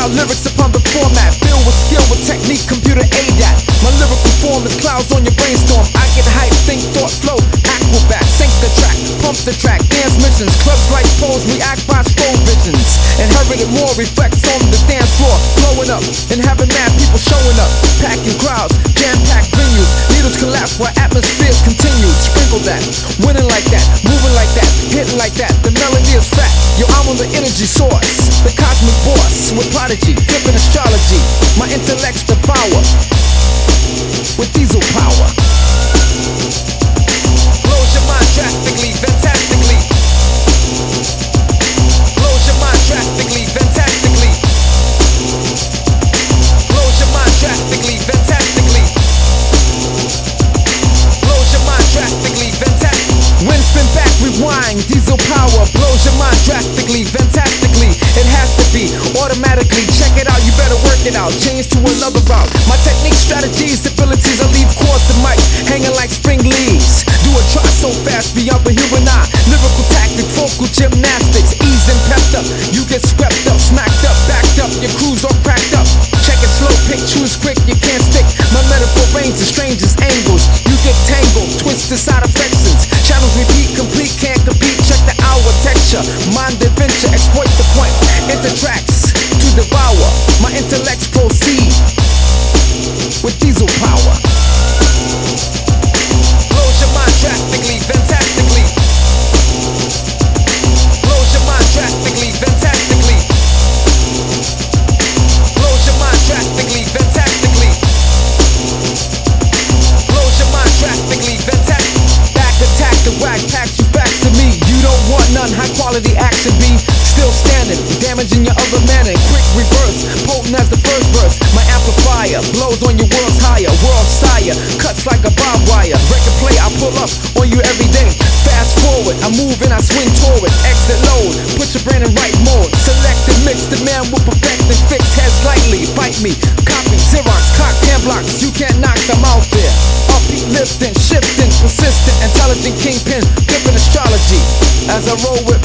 out lyrics upon the format, filled with skill with technique, computer ADAT. My lyrical form is clouds on your brainstorm. I get hype, think, thought, flow, acrobat, sync the track, pump the track, dance missions, clubs like pose, react by slow visions. Inherited more reflects on the dance floor, blowing up and having mad people showing up, packing crowds, jam-packed venues. Needles collapse while atmospheres continue. Sprinkle that, winning like that, moving like that, hitting like that. The melody is fat. Yo, I'm on the energy source, the cosmic boss with prodigy, flipping astrology. My intellect's the power with diesel power. Blows your mind drastically, fantastically. Blows your mind drastically, fantastically. Blows your mind drastically, fantastically. Blows your mind drastically, fantastically. Wind spin back, rewind, diesel power. Blows your mind drastically, fantastically. It has to be automatically. Check it out, you better work it out. Change to another route. My technique, strategies, abilities, I leave chords and mics hanging like spring leaves. Do a try so fast, beyond the human eye. Lyrical tactic, vocal gymnastics, ease and pepped up. You get swept up, smacked up, backed up. Your crew's all cracked up. Check it slow, pick, choose quick, you can't stick. My metaphor ranges, strangest angles. You get tangled, twisted side affections. Channels repeat, complete, can't compete. Check the hour texture, mind adventure, exploit the point. Enter tracks to devour. My intellects proceed with diesel power. Blows your mind drastically, fantastically. Blows your mind drastically, fantastically. Blows your mind drastically, fantastically. Blows your mind drastically, fantastically. Back attack the whack, pack you back to me. You don't want none, high quality action be still standing, damaging your other manner. Quick reverse, potent as the first verse. My amplifier blows on your world's higher, world sire, cuts like a barbed wire. Record play, I pull up on you every day. Fast forward, I move and I swing toward. Exit load, put your brain in right mode. Select and mix, the man will perfect and fix. Heads lightly, bite me, copy, Xerox, cock, hand blocks. You can't knock them out there. Upbeat, lifting, shifting, persistent, intelligent kingpin, flipping astrology. As I roll with